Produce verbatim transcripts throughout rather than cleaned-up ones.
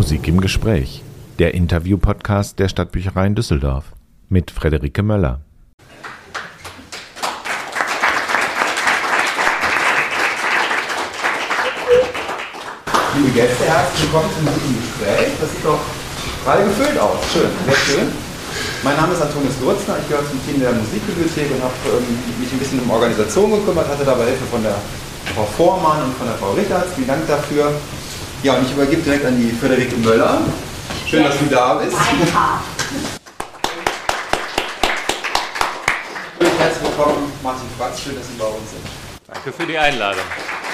Musik im Gespräch, der Interview-Podcast der Stadtbücherei in Düsseldorf mit Friederike Möller. Liebe Gäste, herzlich willkommen zum Musik im Gespräch. Das sieht doch gerade gefüllt aus. Schön, sehr schön. Mein Name ist Antonius Durzner, ich gehöre zum Team der Musikbibliothek und habe ähm, mich ein bisschen um Organisation gekümmert, hatte dabei Hilfe von der Frau Vormann und von der Frau Richards. Vielen Dank dafür. Ja, und ich übergebe direkt an die Friederike Möller. Schön, dass du da bist. Herzlich willkommen, Martin Fratz. Schön, dass Sie bei uns sind. Danke für die Einladung.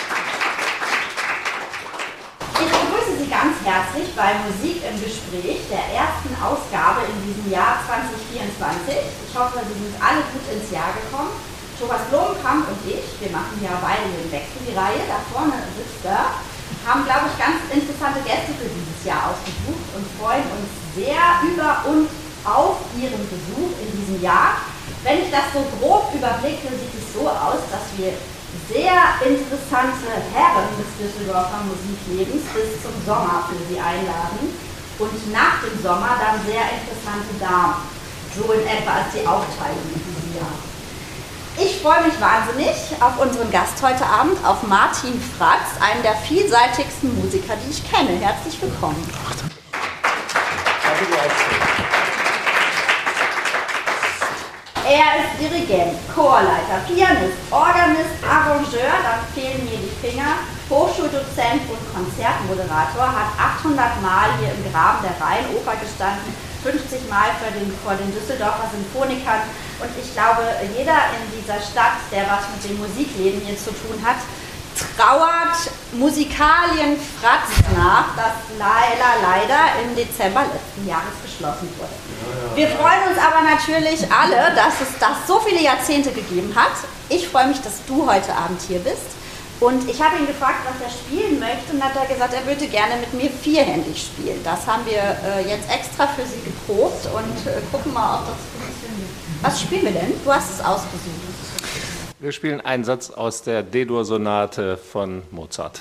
Ich begrüße Sie ganz herzlich bei Musik im Gespräch, der ersten Ausgabe in diesem Jahr zwanzig vierundzwanzig. Ich hoffe, Sie sind alle gut ins Jahr gekommen. Thomas Blomenkamp und ich, wir machen ja beide den Wechsel, die Reihe, da vorne sitzt er, haben, glaube ich, ganz interessante Gäste für dieses Jahr ausgesucht und freuen uns sehr über und auf Ihren Besuch in diesem Jahr. Wenn ich das so grob überblicke, sieht es so aus, dass wir sehr interessante Herren des Düsseldorfer Musiklebens bis zum Sommer für Sie einladen und nach dem Sommer dann sehr interessante Damen. So in etwa ist die Aufteilung in diesem Jahr. Ich freue mich wahnsinnig auf unseren Gast heute Abend, auf Martin Fratz, einen der vielseitigsten Musiker, die ich kenne. Herzlich willkommen. Er ist Dirigent, Chorleiter, Pianist, Organist, Arrangeur, da fehlen mir die Finger, Hochschuldozent und Konzertmoderator, hat achthundert Mal hier im Graben der Rheinoper gestanden, fünfzig Mal vor den, vor den Düsseldorfer Symphonikern. Und ich glaube, jeder in dieser Stadt, der was mit dem Musikleben hier zu tun hat, trauert Musikalien Fratz nach, das leider, leider im Dezember letzten Jahres geschlossen wurde. Wir freuen uns aber natürlich alle, dass es das so viele Jahrzehnte gegeben hat. Ich freue mich, dass du heute Abend hier bist. Und ich habe ihn gefragt, was er spielen möchte, und hat er gesagt, er würde gerne mit mir vierhändig spielen. Das haben wir äh, jetzt extra für Sie geprobt und äh, gucken mal, ob das funktioniert. Was spielen wir denn? Du hast es ausgesucht. Wir spielen einen Satz aus der D-Dur-Sonate von Mozart.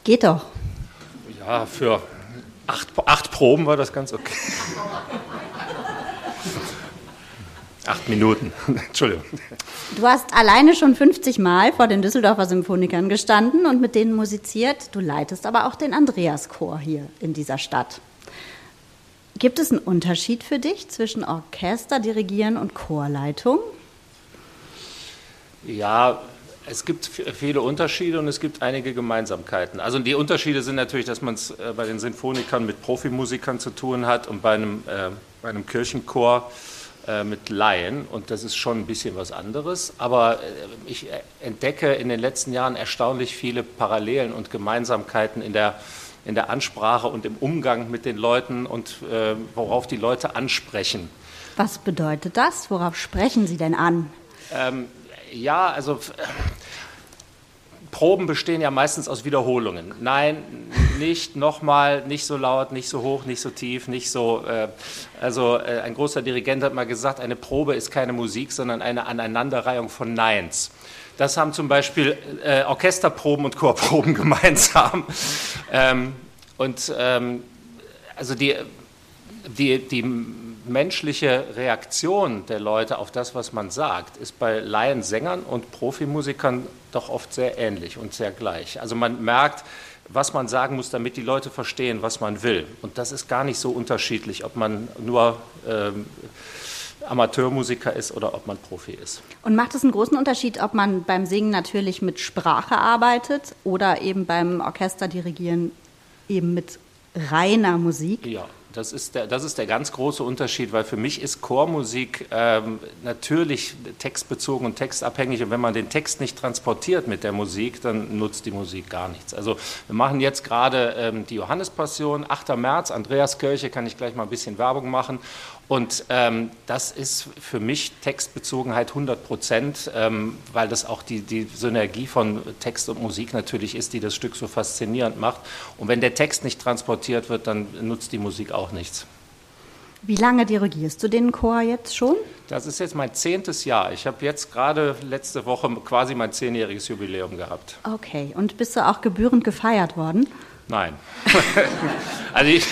Geht doch. Ja, für acht, acht Proben war das ganz okay. Acht Minuten, Entschuldigung. Du hast alleine schon fünfzig Mal vor den Düsseldorfer Symphonikern gestanden und mit denen musiziert. Du leitest aber auch den Andreaschor hier in dieser Stadt. Gibt es einen Unterschied für dich zwischen Orchester, Dirigieren und Chorleitung? Ja, es gibt viele Unterschiede und es gibt einige Gemeinsamkeiten. Also die Unterschiede sind natürlich, dass man es bei den Sinfonikern mit Profimusikern zu tun hat und bei einem, äh, bei einem Kirchenchor äh, mit Laien. Und das ist schon ein bisschen was anderes. Aber äh, ich entdecke in den letzten Jahren erstaunlich viele Parallelen und Gemeinsamkeiten in der, in der Ansprache und im Umgang mit den Leuten und äh, worauf die Leute ansprechen. Was bedeutet das? Worauf sprechen Sie denn an? Ähm, Ja, also äh, Proben bestehen ja meistens aus Wiederholungen. Nein, nicht nochmal, nicht so laut, nicht so hoch, nicht so tief, nicht so. Äh, also äh, ein großer Dirigent hat mal gesagt, eine Probe ist keine Musik, sondern eine Aneinanderreihung von Neins. Das haben zum Beispiel äh, Orchesterproben und Chorproben gemeinsam. Ähm, und ähm, also die, die, die menschliche Reaktion der Leute auf das, was man sagt, ist bei Laiensängern und Profimusikern doch oft sehr ähnlich und sehr gleich. Also man merkt, was man sagen muss, damit die Leute verstehen, was man will. Und das ist gar nicht so unterschiedlich, ob man nur ähm, Amateurmusiker ist oder ob man Profi ist. Und macht es einen großen Unterschied, ob man beim Singen natürlich mit Sprache arbeitet oder eben beim Orchesterdirigieren eben mit reiner Musik? Ja. Das ist, der, das ist der ganz große Unterschied, weil für mich ist Chormusik ähm, natürlich textbezogen und textabhängig. Und wenn man den Text nicht transportiert mit der Musik, dann nutzt die Musik gar nichts. Also wir machen jetzt gerade ähm, die Johannespassion, achter März, Andreaskirche, kann ich gleich mal ein bisschen Werbung machen. Und ähm, das ist für mich Textbezogenheit hundert Prozent, ähm, weil das auch die, die Synergie von Text und Musik natürlich ist, die das Stück so faszinierend macht. Und wenn der Text nicht transportiert wird, dann nutzt die Musik auch nichts. Wie lange dirigierst du den Chor jetzt schon? Das ist jetzt mein zehntes Jahr. Ich habe jetzt gerade letzte Woche quasi mein zehnjähriges Jubiläum gehabt. Okay, und bist du auch gebührend gefeiert worden? Nein. Also ich,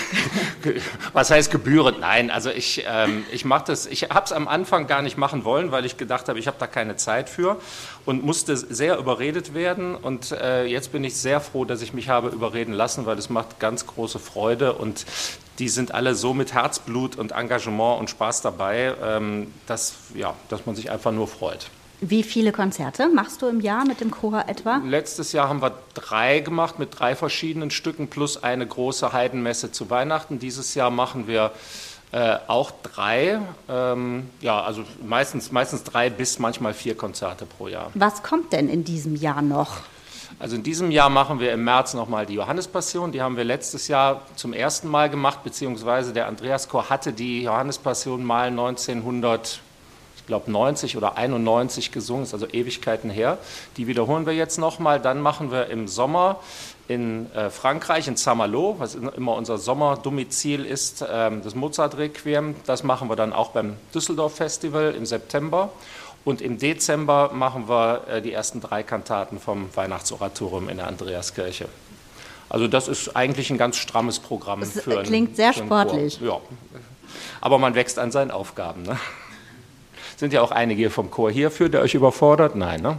was heißt gebührend? Nein, also ich, ähm, ich mache das, ich habe es am Anfang gar nicht machen wollen, weil ich gedacht habe, ich habe da keine Zeit für und musste sehr überredet werden und äh, jetzt bin ich sehr froh, dass ich mich habe überreden lassen, weil es macht ganz große Freude und die sind alle so mit Herzblut und Engagement und Spaß dabei, ähm, dass, ja, dass man sich einfach nur freut. Wie viele Konzerte machst du im Jahr mit dem Chor etwa? Letztes Jahr haben wir drei gemacht mit drei verschiedenen Stücken plus eine große Heidenmesse zu Weihnachten. Dieses Jahr machen wir äh, auch drei, ähm, ja, also meistens, meistens drei bis manchmal vier Konzerte pro Jahr. Was kommt denn in diesem Jahr noch? Also in diesem Jahr machen wir im März nochmal die Johannespassion. Die haben wir letztes Jahr zum ersten Mal gemacht, beziehungsweise der Andreaschor hatte die Johannespassion mal neunzehnhundert ich glaube neunzig oder einundneunzig gesungen, ist also Ewigkeiten her. Die wiederholen wir jetzt nochmal. Dann machen wir im Sommer in äh, Frankreich, in Saint-Malo, was immer unser Sommerdomizil ist, ähm, das Mozart-Requiem. Das machen wir dann auch beim Düsseldorf-Festival im September. Und im Dezember machen wir äh, die ersten drei Kantaten vom Weihnachtsoratorium in der Andreaskirche. Also das ist eigentlich ein ganz strammes Programm. Das für klingt ein, sehr für einen sportlich. Chor. Ja, aber man wächst an seinen Aufgaben, ne? Sind ja auch einige hier vom Chor hier, fühlt ihr euch überfordert? Nein, ne?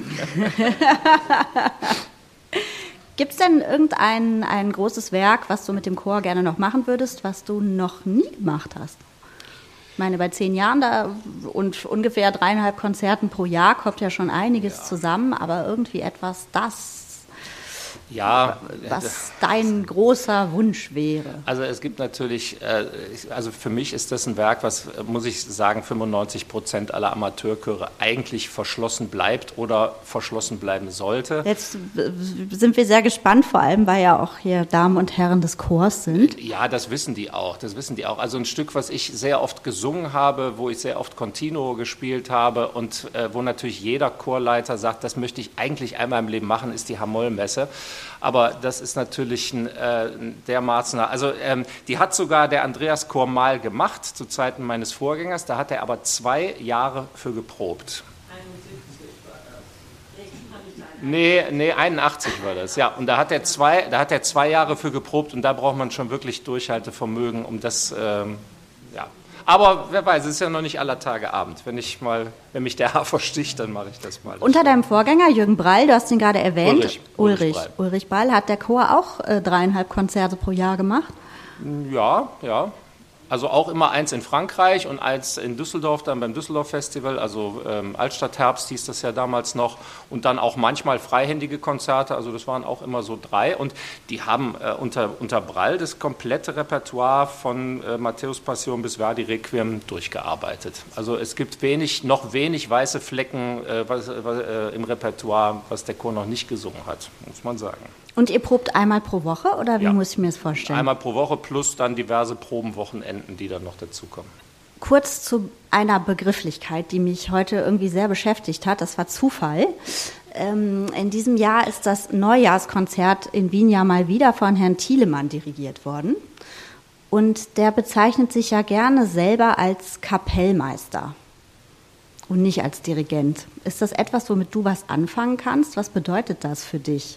Gibt es denn irgendein ein großes Werk, was du mit dem Chor gerne noch machen würdest, was du noch nie gemacht hast? Ich meine, bei zehn Jahren da und ungefähr dreieinhalb Konzerten pro Jahr kommt ja schon einiges ja. zusammen, aber irgendwie etwas, das... Ja, was dein großer Wunsch wäre? Also es gibt natürlich, also für mich ist das ein Werk, was, muss ich sagen, fünfundneunzig Prozent aller Amateurchöre eigentlich verschlossen bleibt oder verschlossen bleiben sollte. Jetzt sind wir sehr gespannt, vor allem, weil ja auch hier Damen und Herren des Chors sind. Ja, das wissen die auch, das wissen die auch. Also ein Stück, was ich sehr oft gesungen habe, wo ich sehr oft Continuo gespielt habe und wo natürlich jeder Chorleiter sagt, das möchte ich eigentlich einmal im Leben machen, ist die Hamollmesse. Aber das ist natürlich ein äh, dermaßen, also ähm, die hat sogar der Andreaschor mal gemacht, zu Zeiten meines Vorgängers, da hat er aber zwei Jahre für geprobt. Nee, nee, einundachtzig war das, ja. Und da hat er zwei, da hat er zwei Jahre für geprobt und da braucht man schon wirklich Durchhaltevermögen, um das, ähm, ja. Aber wer weiß, es ist ja noch nicht aller Tage Abend. Wenn ich mal, wenn mich der Hafer sticht, dann mache ich das mal. Unter deinem Vorgänger Jürgen Brall, du hast ihn gerade erwähnt, Ulrich, Ulrich, Ulrich, Brall. Ulrich Brall, hat der Chor auch äh, dreieinhalb Konzerte pro Jahr gemacht? Ja, ja. Also auch immer eins in Frankreich und eins in Düsseldorf, dann beim Düsseldorf Festival, also ähm, Altstadtherbst hieß das ja damals noch, und dann auch manchmal freihändige Konzerte, also das waren auch immer so drei, und die haben äh, unter, unter Brall das komplette Repertoire von äh, Matthäus Passion bis Verdi Requiem durchgearbeitet. Also es gibt wenig, noch wenig weiße Flecken äh, was, was, äh, im Repertoire, was der Chor noch nicht gesungen hat, muss man sagen. Und ihr probt einmal pro Woche oder wie Ja. muss ich mir das vorstellen? Einmal pro Woche plus dann diverse Probenwochenenden, die dann noch dazukommen. Kurz zu einer Begrifflichkeit, die mich heute irgendwie sehr beschäftigt hat, das war Zufall. Ähm, in diesem Jahr ist das Neujahrskonzert in Wien ja mal wieder von Herrn Thielemann dirigiert worden. Und der bezeichnet sich ja gerne selber als Kapellmeister und nicht als Dirigent. Ist das etwas, womit du was anfangen kannst? Was bedeutet das für dich?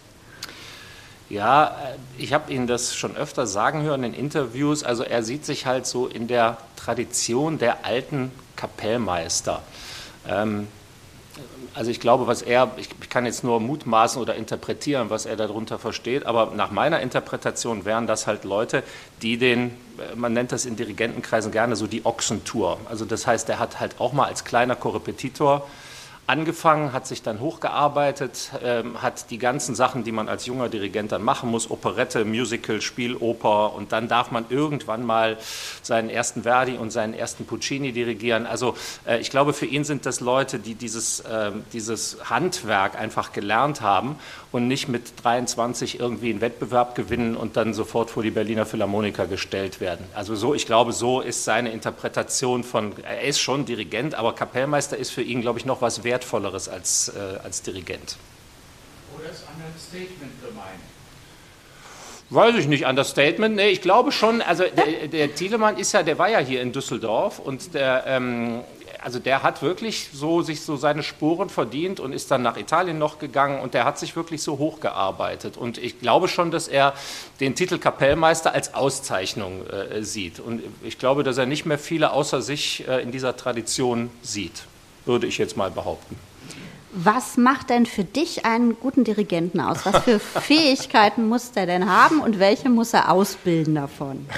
Ja, ich habe ihn das schon öfter sagen hören in Interviews. Also er sieht sich halt so in der Tradition der alten Kapellmeister. Ähm, also ich glaube, was er, ich kann jetzt nur mutmaßen oder interpretieren, was er darunter versteht, aber nach meiner Interpretation wären das halt Leute, die den, man nennt das in Dirigentenkreisen gerne so die Ochsentour. Also das heißt, er hat halt auch mal als kleiner Korrepetitor angefangen, hat sich dann hochgearbeitet, ähm, hat die ganzen Sachen, die man als junger Dirigent dann machen muss, Operette, Musical, Spieloper, und dann darf man irgendwann mal seinen ersten Verdi und seinen ersten Puccini dirigieren. Also äh, ich glaube, für ihn sind das Leute, die dieses, äh, dieses Handwerk einfach gelernt haben und nicht mit dreiundzwanzig irgendwie einen Wettbewerb gewinnen und dann sofort vor die Berliner Philharmoniker gestellt werden. Also so, ich glaube, so ist seine Interpretation von, er ist schon Dirigent, aber Kapellmeister ist für ihn, glaube ich, noch was wert Wertvolleres als, äh, als Dirigent. Oder ist Understatement gemeint? Weiß ich nicht, Understatement. Nee, ich glaube schon, also der, der Thielemann ist ja, der war ja hier in Düsseldorf und der, ähm, also der hat wirklich so sich so seine Spuren verdient und ist dann nach Italien noch gegangen und der hat sich wirklich so hochgearbeitet. Und ich glaube schon, dass er den Titel Kapellmeister als Auszeichnung äh, sieht. Und ich glaube, dass er nicht mehr viele außer sich äh, in dieser Tradition sieht. Würde ich jetzt mal behaupten. Was macht denn für dich einen guten Dirigenten aus? Was für Fähigkeiten muss der denn haben und welche muss er ausbilden davon?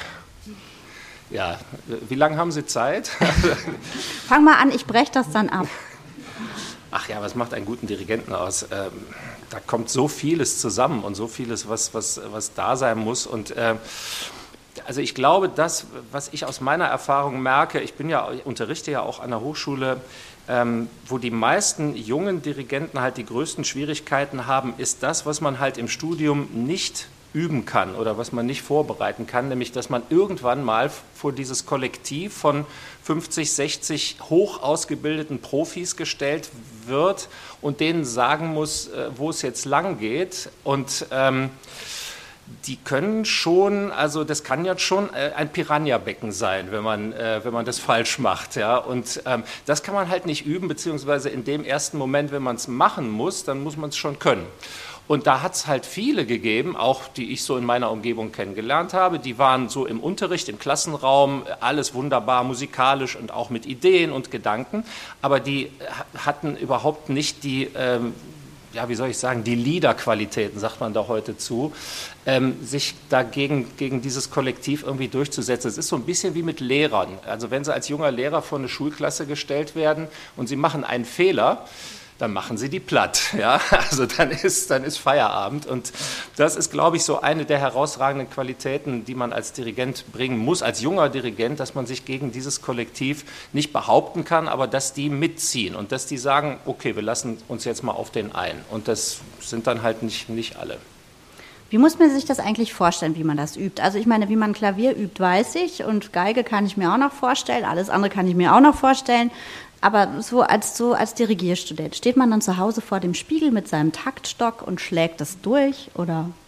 Ja, wie lange haben Sie Zeit? Fang mal an, ich breche das dann ab. Ach ja, was macht einen guten Dirigenten aus? Ähm, da kommt so vieles zusammen und so vieles, was, was, was da sein muss. Und äh, also ich glaube, das, was ich aus meiner Erfahrung merke, ich bin ja, ich unterrichte ja auch an der Hochschule, Ähm, wo die meisten jungen Dirigenten halt die größten Schwierigkeiten haben, ist das, was man halt im Studium nicht üben kann oder was man nicht vorbereiten kann, nämlich dass man irgendwann mal vor dieses Kollektiv von fünfzig, sechzig hoch ausgebildeten Profis gestellt wird und denen sagen muss, wo es jetzt lang geht. Und ähm, die können schon, also das kann ja schon ein Piranha-Becken sein, wenn man, äh, wenn man das falsch macht. Ja? Und ähm, das kann man halt nicht üben, beziehungsweise in dem ersten Moment, wenn man es machen muss, dann muss man es schon können. Und da hat es halt viele gegeben, auch die ich so in meiner Umgebung kennengelernt habe, die waren so im Unterricht, im Klassenraum, alles wunderbar musikalisch und auch mit Ideen und Gedanken, aber die hatten überhaupt nicht die... Ähm, ja, wie soll ich sagen, die Leader-Qualitäten, sagt man da heute zu, ähm, sich dagegen gegen dieses Kollektiv irgendwie durchzusetzen. Es ist so ein bisschen wie mit Lehrern. Also wenn Sie als junger Lehrer vor eine Schulklasse gestellt werden und Sie machen einen Fehler, dann machen Sie die platt. Ja? Also dann ist, dann ist Feierabend. Und das ist, glaube ich, so eine der herausragenden Qualitäten, die man als Dirigent bringen muss, als junger Dirigent, dass man sich gegen dieses Kollektiv nicht behaupten kann, aber dass die mitziehen und dass die sagen, okay, wir lassen uns jetzt mal auf den ein. Und das sind dann halt nicht, nicht alle. Wie muss man sich das eigentlich vorstellen, wie man das übt? Also ich meine, wie man Klavier übt, weiß ich, und Geige kann ich mir auch noch vorstellen, alles andere kann ich mir auch noch vorstellen. Aber so als, so als Dirigierstudent, steht man dann zu Hause vor dem Spiegel mit seinem Taktstock und schlägt das durch, oder?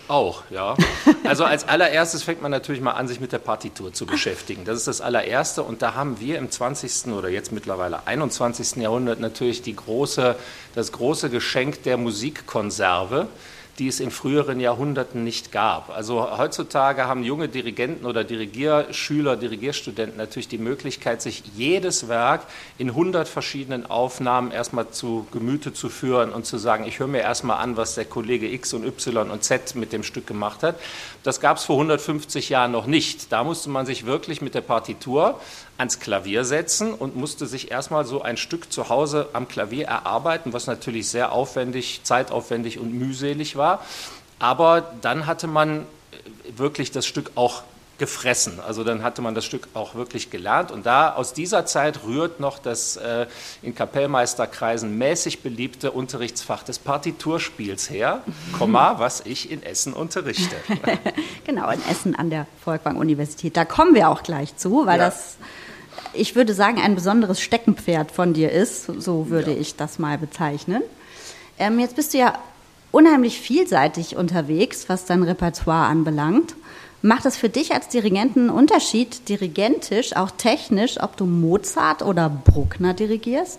Auch, ja. Also als allererstes fängt man natürlich mal an, sich mit der Partitur zu beschäftigen. Das ist das allererste und da haben wir im zwanzigsten oder jetzt mittlerweile einundzwanzigsten Jahrhundert natürlich die große, das große Geschenk der Musikkonserve, die es in früheren Jahrhunderten nicht gab. Also heutzutage haben junge Dirigenten oder Dirigierschüler, Dirigierstudenten natürlich die Möglichkeit, sich jedes Werk in hundert verschiedenen Aufnahmen erstmal zu Gemüte zu führen und zu sagen, ich höre mir erstmal an, was der Kollege X und Y und Z mit dem Stück gemacht hat. Das gab es vor hundertfünfzig Jahren noch nicht. Da musste man sich wirklich mit der Partitur ans Klavier setzen und musste sich erstmal so ein Stück zu Hause am Klavier erarbeiten, was natürlich sehr aufwendig, zeitaufwendig und mühselig war. Aber dann hatte man wirklich das Stück auch gefressen. Also dann hatte man das Stück auch wirklich gelernt. Und da aus dieser Zeit rührt noch das äh, in Kapellmeisterkreisen mäßig beliebte Unterrichtsfach des Partiturspiels her, Komma, was ich in Essen unterrichte. Genau, in Essen an der Folkwang-Universität. Da kommen wir auch gleich zu, weil ja. das, ich würde sagen, ein besonderes Steckenpferd von dir ist. So würde ja. ich das mal bezeichnen. Ähm, jetzt bist du ja unheimlich vielseitig unterwegs, was dein Repertoire anbelangt. Macht es für dich als Dirigenten einen Unterschied, dirigentisch, auch technisch, ob du Mozart oder Bruckner dirigierst?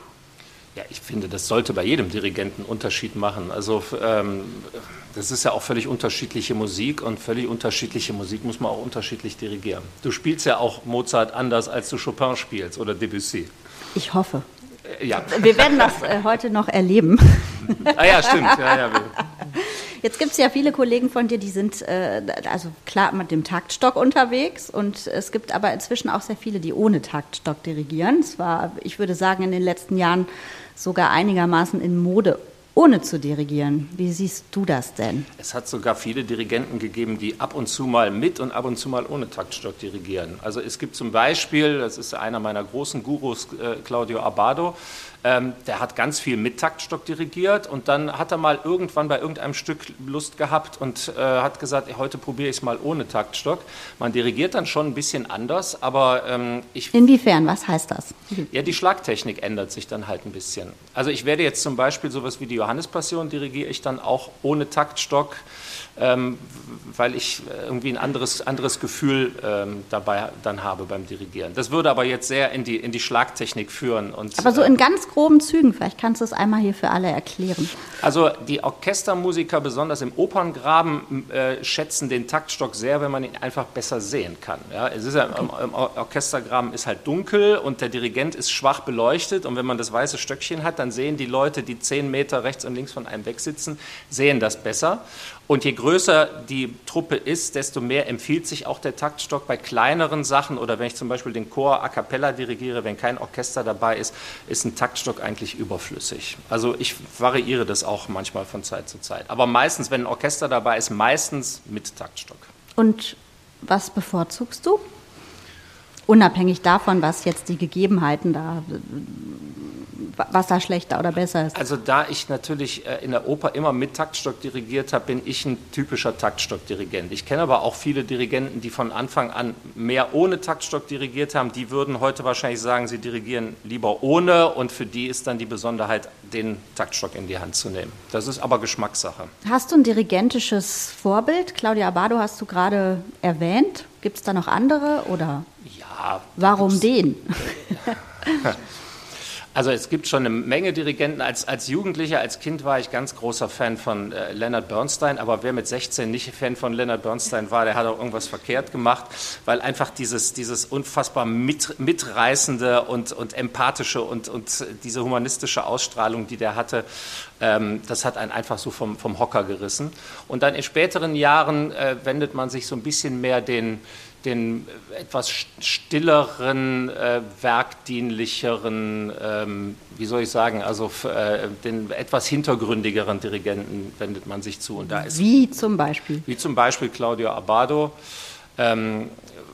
Ja, ich finde, das sollte bei jedem Dirigenten einen Unterschied machen. Also ähm, das ist ja auch völlig unterschiedliche Musik und völlig unterschiedliche Musik muss man auch unterschiedlich dirigieren. Du spielst ja auch Mozart anders, als du Chopin spielst oder Debussy. Ich hoffe. Äh, ja. Wir werden das äh, heute noch erleben. Ah ja, stimmt. Ja, ja. Jetzt gibt es ja viele Kollegen von dir, die sind äh, also klar mit dem Taktstock unterwegs und es gibt aber inzwischen auch sehr viele, die ohne Taktstock dirigieren. Es war, ich würde sagen, in den letzten Jahren sogar einigermaßen in Mode, ohne zu dirigieren. Wie siehst du das denn? Es hat sogar viele Dirigenten gegeben, die ab und zu mal mit und ab und zu mal ohne Taktstock dirigieren. Also es gibt zum Beispiel, das ist einer meiner großen Gurus, äh, Claudio Abbado, ähm, der hat ganz viel mit Taktstock dirigiert und dann hat er mal irgendwann bei irgendeinem Stück Lust gehabt und äh, hat gesagt, heute probiere ich es mal ohne Taktstock. Man dirigiert dann schon ein bisschen anders, aber ähm, ich... Inwiefern? Was heißt das? Ja, die Schlagtechnik ändert sich dann halt ein bisschen. Also ich werde jetzt zum Beispiel sowas wie die Johannespassion dirigiere ich dann auch ohne Taktstock, ähm, weil ich irgendwie ein anderes, anderes Gefühl ähm, dabei dann habe beim Dirigieren. Das würde aber jetzt sehr in die, in die Schlagtechnik führen. Und, aber so in ganz groben Zügen, vielleicht kannst du es einmal hier für alle erklären. Also die Orchestermusiker, besonders im Operngraben, äh, schätzen den Taktstock sehr, wenn man ihn einfach besser sehen kann. Ja, es ist ja, okay. im, im Orchestergraben ist halt dunkel und der Dirigent ist schwach beleuchtet und wenn man das weiße Stöckchen hat, dann sehen die Leute, die zehn Meter rechts und links von einem wegsitzen, sehen das besser. Und je größer die Truppe ist, desto mehr empfiehlt sich auch der Taktstock bei kleineren Sachen oder wenn ich zum Beispiel den Chor a cappella dirigiere, wenn kein Orchester dabei ist, ist ein Taktstock eigentlich überflüssig. Also ich variiere das auch manchmal von Zeit zu Zeit. Aber meistens, wenn ein Orchester dabei ist, meistens mit Taktstock. Und was bevorzugst du? Unabhängig davon, was jetzt die Gegebenheiten da, was da schlechter oder besser ist. Also da ich natürlich in der Oper immer mit Taktstock dirigiert habe, bin ich ein typischer Taktstock-Dirigent. Ich kenne aber auch viele Dirigenten, die von Anfang an mehr ohne Taktstock dirigiert haben. Die würden heute wahrscheinlich sagen, sie dirigieren lieber ohne und für die ist dann die Besonderheit, den Taktstock in die Hand zu nehmen. Das ist aber Geschmackssache. Hast du ein dirigentisches Vorbild? Claudio Abbado hast du gerade erwähnt. Gibt es da noch andere oder? Ja. Warum den? Also es gibt schon eine Menge Dirigenten. Als, als Jugendlicher, als Kind war ich ganz großer Fan von äh, Leonard Bernstein, aber wer mit sechzehn nicht Fan von Leonard Bernstein war, der hat auch irgendwas verkehrt gemacht, weil einfach dieses, dieses unfassbar mit, mitreißende und, und empathische und, und diese humanistische Ausstrahlung, die der hatte, ähm, das hat einen einfach so vom, vom Hocker gerissen. Und dann in späteren Jahren äh, wendet man sich so ein bisschen mehr den den etwas stilleren, äh, werkdienlicheren, ähm, wie soll ich sagen, also äh, den etwas hintergründigeren Dirigenten wendet man sich zu. Und da ist, wie zum Beispiel? Wie zum Beispiel Claudio Abbado. Ähm,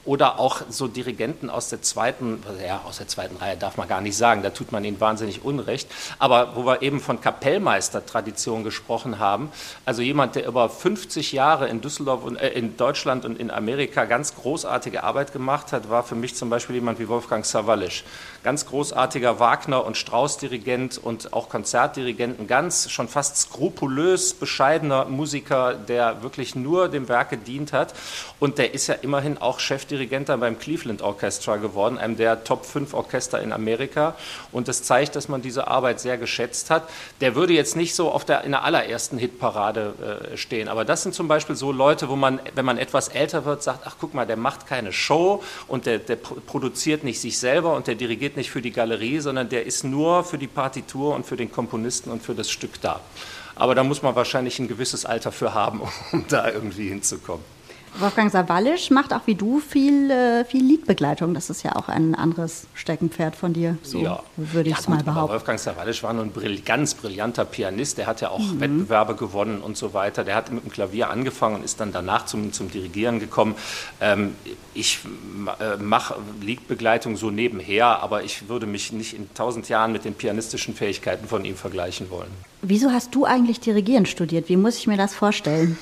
Oder auch so Dirigenten aus der zweiten, ja, aus der zweiten Reihe darf man gar nicht sagen, da tut man ihnen wahnsinnig Unrecht. Aber wo wir eben von Kapellmeistertradition gesprochen haben, also jemand, der über fünfzig Jahre in Düsseldorf und äh, in Deutschland und in Amerika ganz großartige Arbeit gemacht hat, war für mich zum Beispiel jemand wie Wolfgang Sawallisch. Ganz großartiger Wagner- und Strauss-Dirigent und auch Konzertdirigent, ein ganz schon fast skrupulös bescheidener Musiker, der wirklich nur dem Werk gedient hat. Und der ist ja immerhin auch Chefdirigent dann beim Cleveland Orchestra geworden, einem der Top fünf Orchester in Amerika. Und das zeigt, dass man diese Arbeit sehr geschätzt hat. Der würde jetzt nicht so auf der, in der allerersten Hitparade äh, stehen. Aber das sind zum Beispiel so Leute, wo man, wenn man etwas älter wird, sagt, ach guck mal, der macht keine Show und der, der produziert nicht sich selber und der dirigiert nicht für die Galerie, sondern der ist nur für die Partitur und für den Komponisten und für das Stück da. Aber da muss man wahrscheinlich ein gewisses Alter für haben, um da irgendwie hinzukommen. Wolfgang Sawallisch macht auch wie du viel, äh, viel Liedbegleitung. Das ist ja auch ein anderes Steckenpferd von dir, so ja. würde ich es ja, mal behaupten. Wolfgang Sawallisch war nur ein brill- ganz brillanter Pianist. Der hat ja auch mhm. Wettbewerbe gewonnen und so weiter. Der hat mit dem Klavier angefangen und ist dann danach zum, zum Dirigieren gekommen. Ähm, ich äh, mache Liedbegleitung so nebenher, aber ich würde mich nicht in tausend Jahren mit den pianistischen Fähigkeiten von ihm vergleichen wollen. Wieso hast du eigentlich Dirigieren studiert? Wie muss ich mir das vorstellen?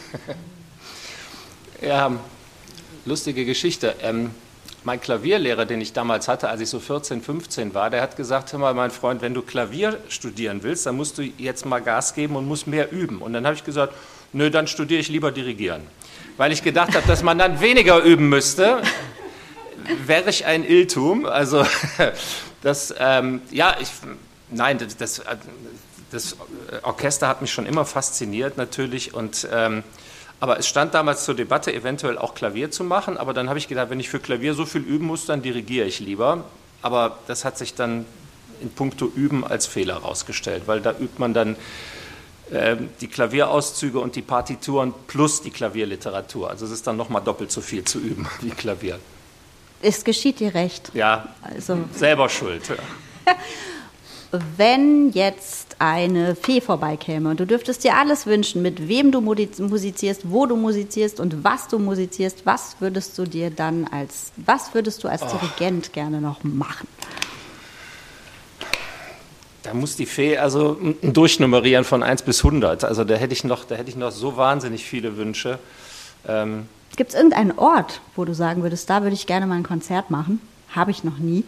Ja, lustige Geschichte. Ähm, mein Klavierlehrer, den ich damals hatte, als ich so vierzehn, fünfzehn war, der hat gesagt, hör mal, mein Freund, wenn du Klavier studieren willst, dann musst du jetzt mal Gas geben und musst mehr üben. Und dann habe ich gesagt, nö, dann studiere ich lieber Dirigieren. Weil ich gedacht habe, dass man dann weniger üben müsste, wäre ich ein Irrtum. Also, das, ähm, ja, ich, nein, das, das, das Orchester hat mich schon immer fasziniert natürlich und ähm, aber es stand damals zur Debatte, eventuell auch Klavier zu machen, aber dann habe ich gedacht, wenn ich für Klavier so viel üben muss, dann dirigiere ich lieber. Aber das hat sich dann in puncto Üben als Fehler herausgestellt, weil da übt man dann äh, die Klavierauszüge und die Partituren plus die Klavierliteratur. Also es ist dann nochmal doppelt so viel zu üben wie Klavier. Es geschieht dir recht. Ja, also selber schuld. Ja. Wenn jetzt eine Fee vorbeikäme und du dürftest dir alles wünschen, mit wem du musizierst, wo du musizierst und was du musizierst, was würdest du dir dann als, was würdest du als oh. Dirigent gerne noch machen? Da muss die Fee also durchnummerieren von eins bis hundert. Also da hätte ich noch, da hätte ich noch so wahnsinnig viele Wünsche. Ähm Gibt es irgendeinen Ort, wo du sagen würdest, da würde ich gerne mal ein Konzert machen? Habe ich noch nie.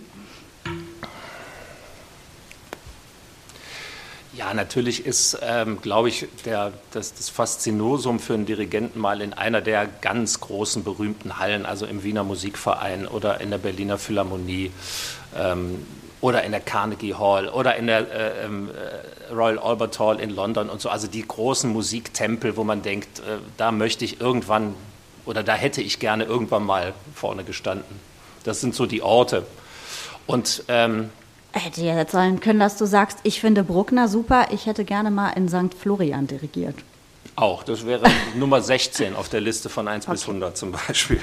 Ja, natürlich ist, ähm, glaube ich, der, das, das Faszinosum für einen Dirigenten mal in einer der ganz großen, berühmten Hallen, also im Wiener Musikverein oder in der Berliner Philharmonie ähm, oder in der Carnegie Hall oder in der äh, äh, Royal Albert Hall in London und so. Also die großen Musiktempel, wo man denkt, äh, da möchte ich irgendwann oder da hätte ich gerne irgendwann mal vorne gestanden. Das sind so die Orte. Und ähm, hätte ja jetzt sein können, dass du sagst, ich finde Bruckner super, ich hätte gerne mal in Sankt Florian dirigiert. Auch, das wäre Nummer sechzehn auf der Liste von eins okay. bis hundert zum Beispiel.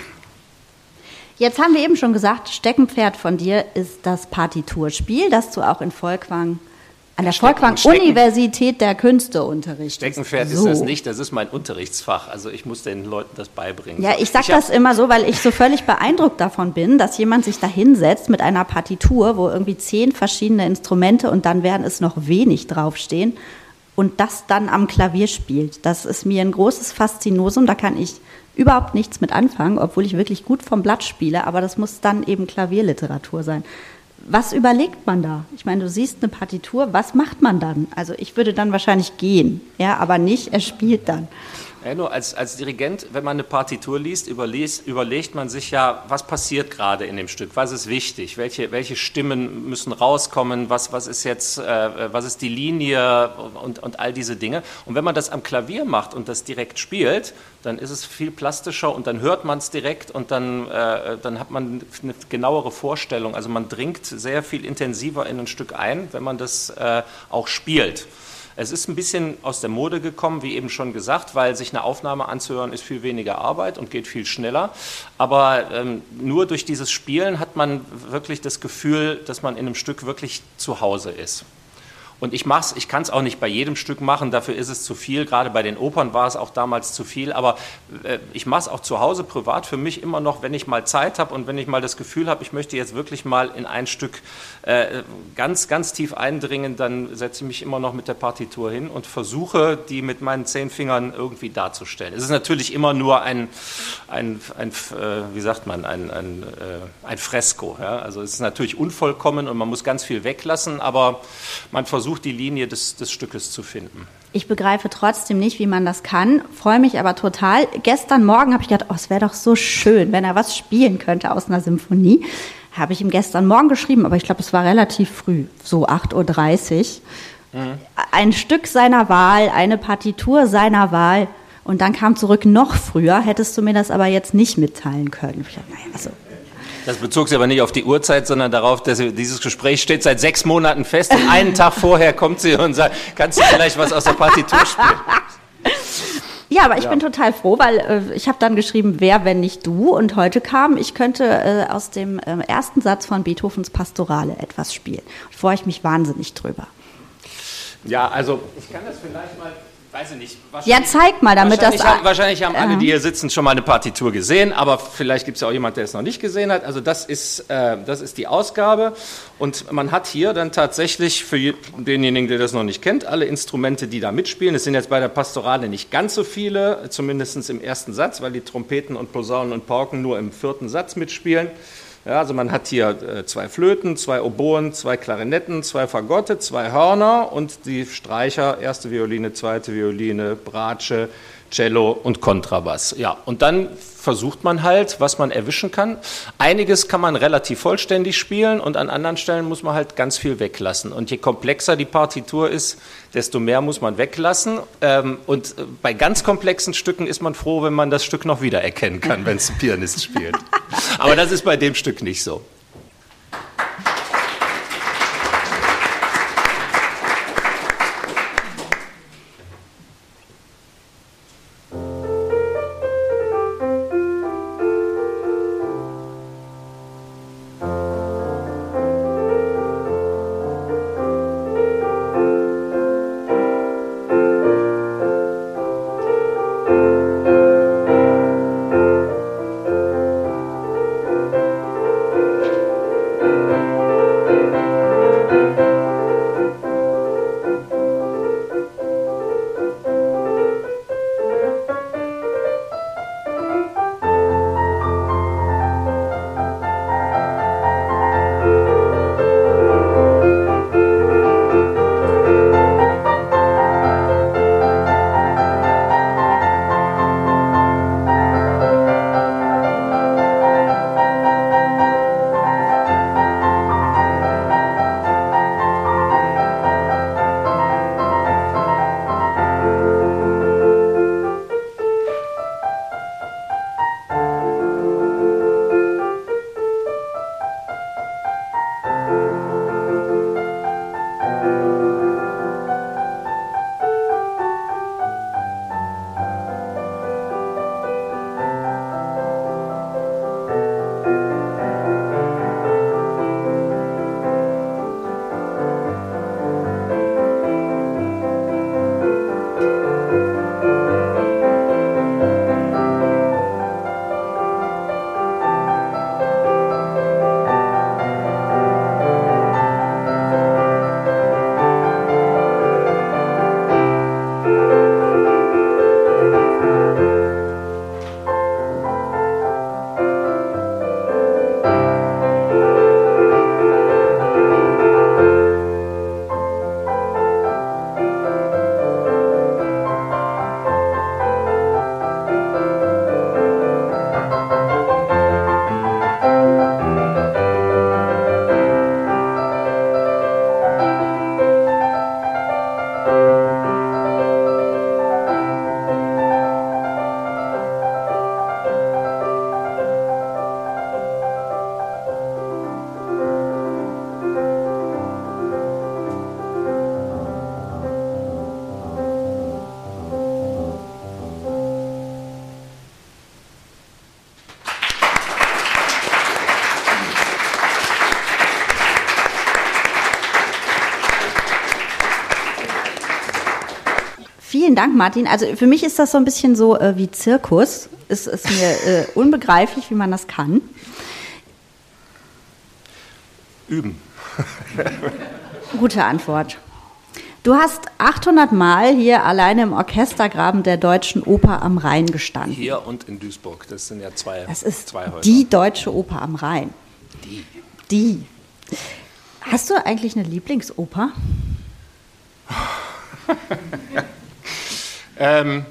Jetzt haben wir eben schon gesagt, Steckenpferd von dir ist das Partiturspiel, das du auch in Folkwang, an der Folkwang-Universität der Künste unterrichtest. Steckenpferd so. Ist das nicht, das ist mein Unterrichtsfach. Also ich muss den Leuten das beibringen. Ja, ich sage das immer so, weil ich so völlig beeindruckt davon bin, dass jemand sich da hinsetzt mit einer Partitur, wo irgendwie zehn verschiedene Instrumente und dann werden es noch wenig draufstehen und das dann am Klavier spielt. Das ist mir ein großes Faszinosum, da kann ich überhaupt nichts mit anfangen, obwohl ich wirklich gut vom Blatt spiele, aber das muss dann eben Klavierliteratur sein. Was überlegt man da? Ich meine, du siehst eine Partitur, was macht man dann? Also ich würde dann wahrscheinlich gehen, ja, aber nicht, er spielt dann. Ja, nur als, als Dirigent, wenn man eine Partitur liest, überlest, überlegt man sich ja, was passiert gerade in dem Stück, was ist wichtig, welche, welche Stimmen müssen rauskommen, was, was ist jetzt, äh, was ist die Linie und, und all diese Dinge. Und wenn man das am Klavier macht und das direkt spielt, dann ist es viel plastischer und dann hört man es direkt und dann, äh, dann hat man eine genauere Vorstellung. Also man dringt sehr viel intensiver in ein Stück ein, wenn man das äh, auch spielt. Es ist ein bisschen aus der Mode gekommen, wie eben schon gesagt, weil sich eine Aufnahme anzuhören ist viel weniger Arbeit und geht viel schneller. Aber ähm, nur durch dieses Spielen hat man wirklich das Gefühl, dass man in einem Stück wirklich zu Hause ist. Und ich mach's, ich kann es auch nicht bei jedem Stück machen, dafür ist es zu viel. Gerade bei den Opern war es auch damals zu viel. Aber äh, ich mache es auch zu Hause privat für mich immer noch, wenn ich mal Zeit habe und wenn ich mal das Gefühl habe, ich möchte jetzt wirklich mal in ein Stück äh, ganz, ganz tief eindringen, dann setze ich mich immer noch mit der Partitur hin und versuche, die mit meinen zehn Fingern irgendwie darzustellen. Es ist natürlich immer nur ein, ein, ein äh, wie sagt man, ein, ein, äh, ein Fresko. Ja? Also es ist natürlich unvollkommen und man muss ganz viel weglassen, aber man versucht, die Linie des, des Stückes zu finden. Ich begreife trotzdem nicht, wie man das kann, freue mich aber total. Gestern Morgen habe ich gedacht, oh, es wäre doch so schön, wenn er was spielen könnte aus einer Symphonie. Habe ich ihm gestern Morgen geschrieben, aber ich glaube, es war relativ früh, so acht Uhr dreißig. Mhm. Ein Stück seiner Wahl, eine Partitur seiner Wahl und dann kam zurück noch früher, hättest du mir das aber jetzt nicht mitteilen können. Ich dachte, naja, also das bezog sich aber nicht auf die Uhrzeit, sondern darauf, dass sie, dieses Gespräch steht seit sechs Monaten fest und einen Tag vorher kommt sie und sagt, kannst du vielleicht was aus der Partitur spielen? Ja, aber ich ja. bin total froh, weil äh, ich habe dann geschrieben, wer, wenn nicht du? Und heute kam, ich könnte äh, aus dem äh, ersten Satz von Beethovens Pastorale etwas spielen. Da freue ich mich wahnsinnig drüber. Ja, also ich kann das vielleicht mal... Weiß ich nicht. Ja, zeig mal, damit wahrscheinlich das... Haben, wahrscheinlich haben alle, ja. die hier sitzen, schon mal eine Partitur gesehen, aber vielleicht gibt es ja auch jemand, der es noch nicht gesehen hat. Also das ist, äh, das ist die Ausgabe und man hat hier dann tatsächlich für denjenigen, der das noch nicht kennt, alle Instrumente, die da mitspielen. Es sind jetzt bei der Pastorale nicht ganz so viele, zumindest im ersten Satz, weil die Trompeten und Posaunen und Pauken nur im vierten Satz mitspielen. Ja, also man hat hier äh, zwei Flöten, zwei Oboen, zwei Klarinetten, zwei Fagotte, zwei Hörner und die Streicher, erste Violine, zweite Violine, Bratsche, Cello und Kontrabass. Ja, und dann versucht man halt, was man erwischen kann. Einiges kann man relativ vollständig spielen und an anderen Stellen muss man halt ganz viel weglassen. Und je komplexer die Partitur ist, desto mehr muss man weglassen. Und bei ganz komplexen Stücken ist man froh, wenn man das Stück noch wiedererkennen kann, wenn es ein Pianist spielt. Aber das ist bei dem Stück nicht so. vielen Dank, Martin. Also für mich ist das so ein bisschen so äh, wie Zirkus. Es ist mir äh, unbegreiflich, wie man das kann. Üben. Gute Antwort. Du hast achthundert Mal hier alleine im Orchestergraben der Deutschen Oper am Rhein gestanden. Hier und in Duisburg, das sind ja zwei, das ist zwei Häuser. Die Deutsche Oper am Rhein. Die. Die. Hast du eigentlich eine Lieblingsoper? ähm,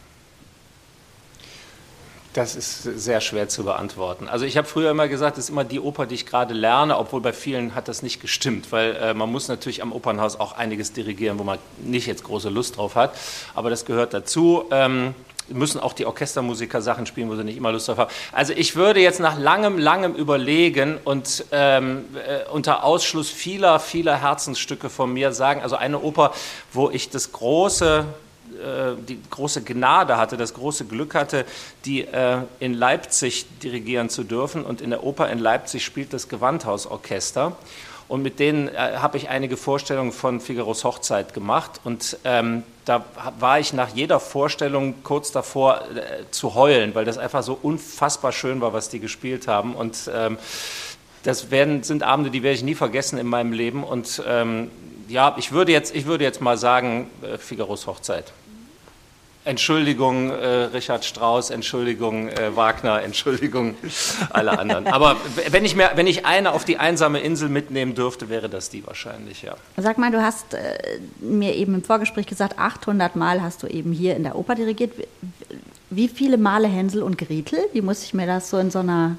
das ist sehr schwer zu beantworten. Also ich habe früher immer gesagt, das ist immer die Oper, die ich gerade lerne, obwohl bei vielen hat das nicht gestimmt, weil äh, man muss natürlich am Opernhaus auch einiges dirigieren, wo man nicht jetzt große Lust drauf hat, aber das gehört dazu. Ähm, müssen auch die Orchestermusiker Sachen spielen, wo sie nicht immer Lust drauf haben. Also ich würde jetzt nach langem, langem Überlegen und ähm, äh, unter Ausschluss vieler, vieler Herzensstücke von mir sagen, also eine Oper, wo ich das große, äh, die große Gnade hatte, das große Glück hatte, die äh, in Leipzig dirigieren zu dürfen, und in der Oper in Leipzig spielt das Gewandhausorchester. Und mit denen äh, habe ich einige Vorstellungen von Figaros Hochzeit gemacht. Und ähm, da war ich nach jeder Vorstellung kurz davor äh, zu heulen, weil das einfach so unfassbar schön war, was die gespielt haben. Und ähm, das werden, sind Abende, die werde ich nie vergessen in meinem Leben. Und ähm, ja, ich würde jetzt, ich würde jetzt mal sagen, äh, Figaros Hochzeit. Entschuldigung, äh, Richard Strauss, Entschuldigung, äh, Wagner, Entschuldigung, alle anderen. Aber wenn ich, mir, wenn ich eine auf die einsame Insel mitnehmen dürfte, wäre das die wahrscheinlich, ja. Sag mal, du hast äh, mir eben im Vorgespräch gesagt, achthundert Mal hast du eben hier in der Oper dirigiert. Wie viele Male Hänsel und Gretel? Wie muss ich mir das so in so einer,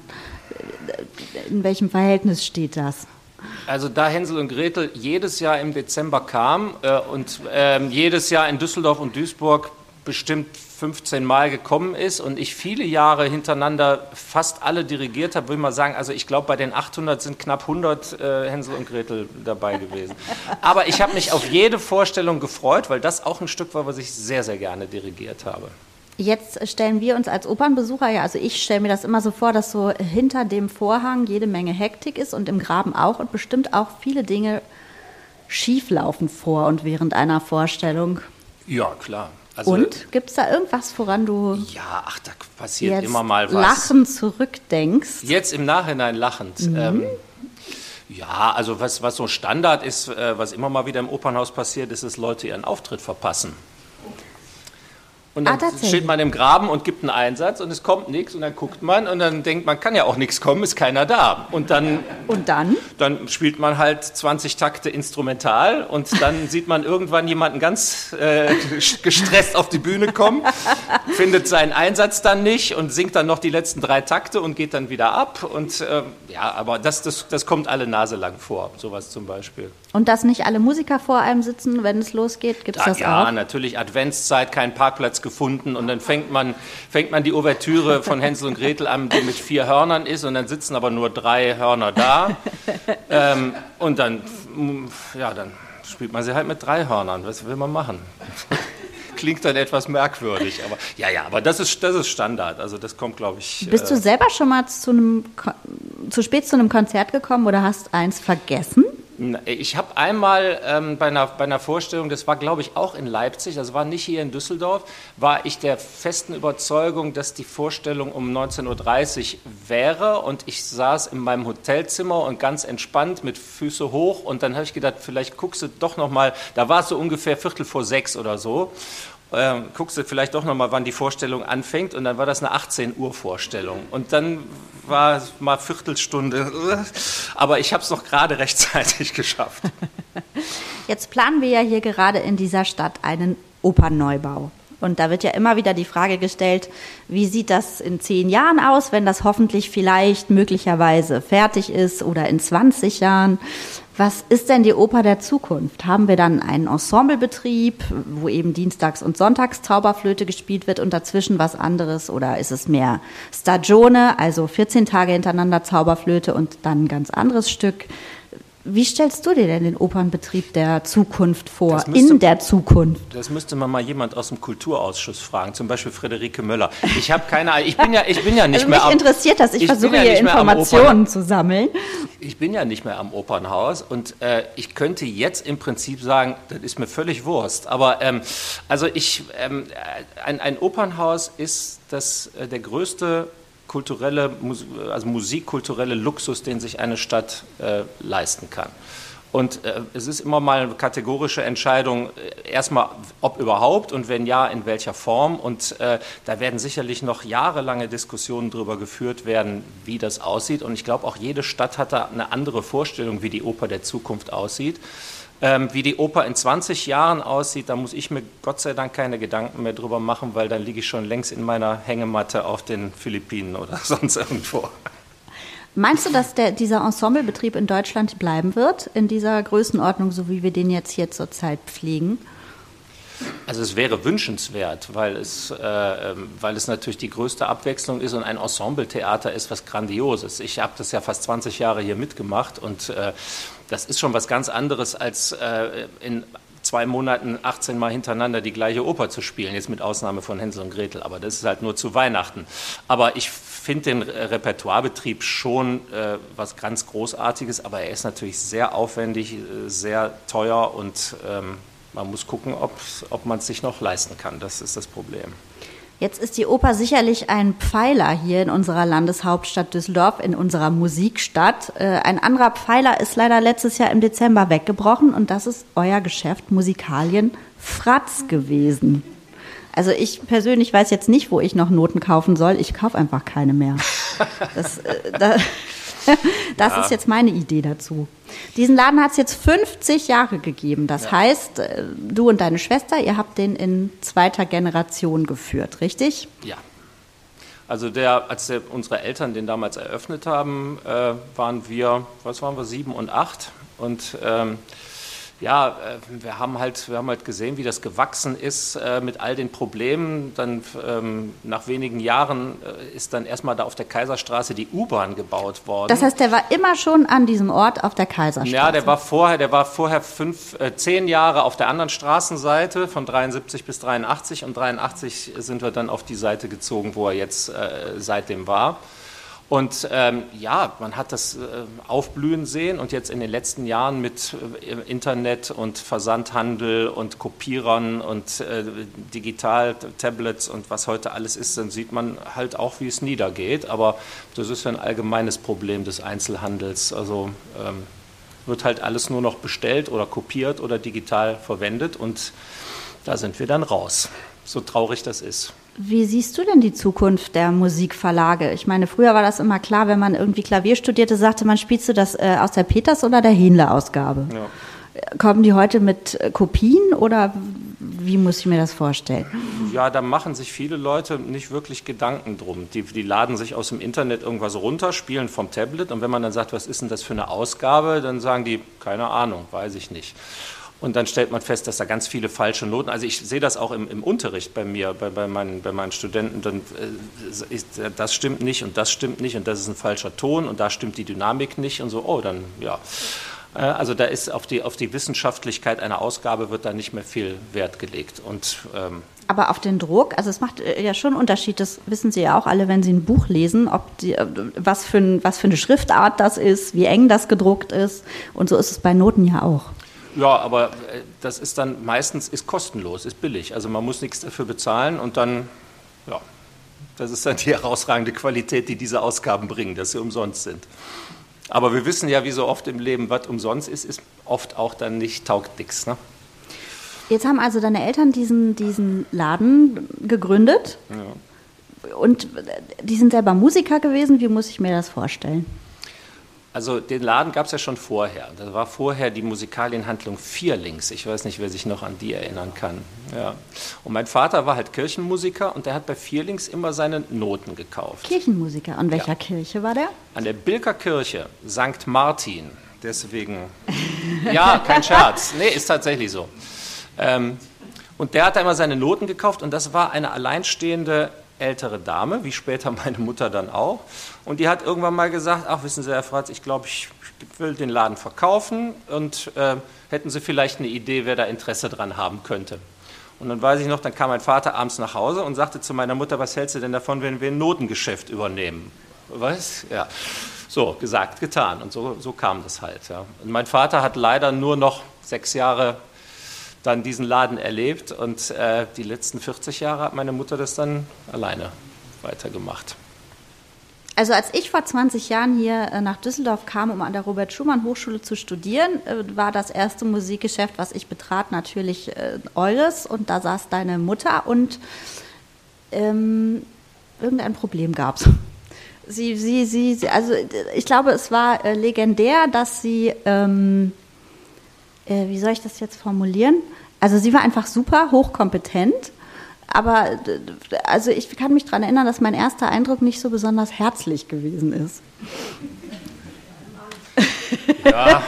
in welchem Verhältnis steht das? Also da Hänsel und Gretel jedes Jahr im Dezember kam äh, und äh, jedes Jahr in Düsseldorf und Duisburg bestimmt fünfzehn Mal gekommen ist und ich viele Jahre hintereinander fast alle dirigiert habe, würde ich mal sagen, also ich glaube, bei den achthundert sind knapp hundert äh, Hänsel und Gretel dabei gewesen. Aber ich habe mich auf jede Vorstellung gefreut, weil das auch ein Stück war, was ich sehr, sehr gerne dirigiert habe. Jetzt stellen wir uns als Opernbesucher, ja, also ich stelle mir das immer so vor, dass so hinter dem Vorhang jede Menge Hektik ist und im Graben auch und bestimmt auch viele Dinge schieflaufen vor und während einer Vorstellung. Ja, klar. Also, und gibt es da irgendwas, woran du ja, ach, da passiert jetzt immer mal was. lachend zurückdenkst? Jetzt im Nachhinein lachend. Mhm. Ähm, ja, also was, was so Standard ist, äh, was immer mal wieder im Opernhaus passiert, ist, dass Leute ihren Auftritt verpassen. Und dann ah, steht man im Graben und gibt einen Einsatz und es kommt nichts und dann guckt man und dann denkt man, kann ja auch nichts kommen, ist keiner da. Und dann, und dann? dann spielt man halt zwanzig Takte instrumental und dann sieht man irgendwann jemanden ganz äh, gestresst auf die Bühne kommen, findet seinen Einsatz dann nicht und singt dann noch die letzten drei Takte und geht dann wieder ab. Und äh, ja, aber das, das, das kommt alle Nase lang vor, sowas zum Beispiel. Und dass nicht alle Musiker vor einem sitzen, wenn es losgeht, gibt es das ja, auch? Ja, natürlich, Adventszeit, keinen Parkplatz gefunden und dann fängt man, fängt man die Ouvertüre von Hänsel und Gretel an, die mit vier Hörnern ist und dann sitzen aber nur drei Hörner da ähm, und dann, ja, dann spielt man sie halt mit drei Hörnern. Was will man machen? Klingt dann etwas merkwürdig, aber ja, ja, aber das ist, das ist Standard, also das kommt, glaube ich... Bist äh, du selber schon mal zu, einem, zu spät zu einem Konzert gekommen oder hast eins vergessen? Ich habe einmal ähm, bei, einer, bei einer Vorstellung, das war glaube ich auch in Leipzig, das war nicht hier in Düsseldorf, war ich der festen Überzeugung, dass die Vorstellung um neunzehn Uhr dreißig wäre und ich saß in meinem Hotelzimmer und ganz entspannt mit Füße hoch und dann habe ich gedacht, vielleicht guckst du doch nochmal, da war es so ungefähr Viertel vor sechs oder so, ähm, guckst du vielleicht doch nochmal, wann die Vorstellung anfängt und dann war das eine achtzehn Uhr Vorstellung und dann war mal Viertelstunde, aber ich habe es noch gerade rechtzeitig geschafft. Jetzt planen wir ja hier gerade in dieser Stadt einen Opernneubau. Und da wird ja immer wieder die Frage gestellt, wie sieht das in zehn Jahren aus, wenn das hoffentlich vielleicht möglicherweise fertig ist oder in zwanzig Jahren. Was ist denn die Oper der Zukunft? Haben wir dann einen Ensemblebetrieb, wo eben dienstags und sonntags Zauberflöte gespielt wird und dazwischen was anderes? Oder ist es mehr Stagione, also vierzehn Tage hintereinander Zauberflöte und dann ein ganz anderes Stück? Wie stellst du dir denn den Opernbetrieb der Zukunft vor, Das müsste- in der Zukunft? Das müsste man mal jemand aus dem Kulturausschuss fragen, zum Beispiel Friederike Möller. Ich habe keine Ahnung, ich bin ja, ich bin ja nicht Also mehr mich am... interessiert das, ich, ich bin versuche ja hier nicht mehr am Informationen zu sammeln. Ich bin ja nicht mehr am Opernhaus und äh, ich könnte jetzt im Prinzip sagen, das ist mir völlig Wurst. Aber ähm, also ich, ähm, ein, ein Opernhaus ist das, äh, der größte kulturelle, Mus- also musikkulturelle Luxus, den sich eine Stadt äh, leisten kann. Und äh, es ist immer mal eine kategorische Entscheidung, äh, erstmal ob überhaupt und wenn ja, in welcher Form. Und äh, da werden sicherlich noch jahrelange Diskussionen darüber geführt werden, wie das aussieht. Und ich glaube, auch jede Stadt hat da eine andere Vorstellung, wie die Oper der Zukunft aussieht. Ähm, wie die Oper in zwanzig Jahren aussieht, da muss ich mir Gott sei Dank keine Gedanken mehr drüber machen, weil dann liege ich schon längst in meiner Hängematte auf den Philippinen oder sonst irgendwo. Meinst du, dass der, dieser Ensemblebetrieb in Deutschland bleiben wird, in dieser Größenordnung, so wie wir den jetzt hier zurzeit pflegen? Also es wäre wünschenswert, weil es, äh, weil es natürlich die größte Abwechslung ist und ein Ensembletheater ist was Grandioses. Ich habe das ja fast zwanzig Jahre hier mitgemacht und äh, das ist schon was ganz anderes, als äh, in zwei Monaten achtzehn Mal hintereinander die gleiche Oper zu spielen, jetzt mit Ausnahme von Hänsel und Gretel, aber das ist halt nur zu Weihnachten. Aber ich finde den Repertoirebetrieb schon äh, was ganz Großartiges, aber er ist natürlich sehr aufwendig, äh, sehr teuer und ähm, man muss gucken, ob, ob man es sich noch leisten kann. Das ist das Problem. Jetzt ist die Oper sicherlich ein Pfeiler hier in unserer Landeshauptstadt Düsseldorf, in unserer Musikstadt. Äh, ein anderer Pfeiler ist leider letztes Jahr im Dezember weggebrochen und das ist euer Geschäft Musikalien Fratz gewesen. Also ich persönlich weiß jetzt nicht, wo ich noch Noten kaufen soll. Ich kaufe einfach keine mehr. Das, äh, da, das ja. ist jetzt meine Idee dazu. Diesen Laden hat es jetzt fünfzig Jahre gegeben. Das ja. heißt, du und deine Schwester, ihr habt den in zweiter Generation geführt, richtig? Ja. Also der, als der, unsere Eltern den damals eröffnet haben, äh, waren wir, was waren wir, sieben und acht. Und ähm, ja, äh, wir haben halt, wir haben halt gesehen, wie das gewachsen ist äh, mit all den Problemen. Dann ähm, nach wenigen Jahren äh, ist dann erstmal da auf der Kaiserstraße die U-Bahn gebaut worden. Das heißt, der war immer schon an diesem Ort auf der Kaiserstraße? Ja, der war vorher, der war vorher fünf, äh, zehn Jahre auf der anderen Straßenseite von dreiundsiebzig bis dreiundachtzig und dreiundachtzig sind wir dann auf die Seite gezogen, wo er jetzt äh, seitdem war. Und ähm, ja, man hat das äh, aufblühen sehen und jetzt in den letzten Jahren mit äh, Internet und Versandhandel und Kopierern und äh, Digital-Tablets und was heute alles ist, dann sieht man halt auch, wie es niedergeht. Aber das ist ja ein allgemeines Problem des Einzelhandels. Also ähm, wird halt alles nur noch bestellt oder kopiert oder digital verwendet und da sind wir dann raus, so traurig das ist. Wie siehst du denn die Zukunft der Musikverlage? Ich meine, früher war das immer klar, wenn man irgendwie Klavier studierte, sagte man, spielst du das äh, aus der Peters- oder der Händler-Ausgabe? Ja. Kommen die heute mit äh, Kopien oder wie muss ich mir das vorstellen? Ja, da machen sich viele Leute nicht wirklich Gedanken drum. Die, die laden sich aus dem Internet irgendwas runter, spielen vom Tablet und wenn man dann sagt, was ist denn das für eine Ausgabe, dann sagen die, keine Ahnung, weiß ich nicht. Und dann stellt man fest, dass da ganz viele falsche Noten, also ich sehe das auch im, im Unterricht bei mir, bei, bei, meinen, bei meinen Studenten, dann, äh, ist, das stimmt nicht und das stimmt nicht und das ist ein falscher Ton und da stimmt die Dynamik nicht und so, oh, dann, ja. Äh, also da ist auf die, auf die Wissenschaftlichkeit einer Ausgabe wird da nicht mehr viel Wert gelegt. Und, ähm, aber auf den Druck, also es macht ja schon einen Unterschied, das wissen Sie ja auch alle, wenn Sie ein Buch lesen, ob die, was, für ein, was für eine Schriftart das ist, wie eng das gedruckt ist und so ist es bei Noten ja auch. Ja, aber das ist dann meistens ist kostenlos, ist billig. Also man muss nichts dafür bezahlen und dann, ja, das ist dann die herausragende Qualität, die diese Ausgaben bringen, dass sie umsonst sind. Aber wir wissen ja, wie so oft im Leben, was umsonst ist, ist oft auch dann nicht, taugt nichts. Ne? Jetzt haben also deine Eltern diesen, diesen Laden gegründet ja. Und die sind selber Musiker gewesen. Wie muss ich mir das vorstellen? Also den Laden gab es ja schon vorher. Da war vorher die Musikalienhandlung Vierlings. Ich weiß nicht, wer sich noch an die erinnern kann. Ja. Und mein Vater war halt Kirchenmusiker und der hat bei Vierlings immer seine Noten gekauft. Kirchenmusiker. An welcher ja. Kirche war der? An der Bilker Kirche, Sankt Martin. Deswegen, ja, kein Scherz. Nee, ist tatsächlich so. Ähm, und der hat da immer seine Noten gekauft und das war eine alleinstehende ältere Dame, wie später meine Mutter dann auch. Und die hat irgendwann mal gesagt, ach, wissen Sie, Herr Fratz, ich glaube, ich will den Laden verkaufen und äh, hätten Sie vielleicht eine Idee, wer da Interesse dran haben könnte. Und dann weiß ich noch, dann kam mein Vater abends nach Hause und sagte zu meiner Mutter, was hältst du denn davon, wenn wir ein Notengeschäft übernehmen? Was? Ja. So, gesagt, getan. Und so, so kam das halt. Ja. Und mein Vater hat leider nur noch sechs Jahre dann diesen Laden erlebt und äh, die letzten vierzig Jahre hat meine Mutter das dann alleine weitergemacht. Also als ich vor zwanzig Jahren hier nach Düsseldorf kam, um an der Robert-Schumann-Hochschule zu studieren, war das erste Musikgeschäft, was ich betrat, natürlich äh, eures. Und da saß deine Mutter und ähm, irgendein Problem gab es. Sie, sie, sie, sie, also ich glaube, es war äh, legendär, dass sie, ähm, äh, wie soll ich das jetzt formulieren? Also sie war einfach super hochkompetent. Aber also ich kann mich daran erinnern, dass mein erster Eindruck nicht so besonders herzlich gewesen ist. Ja.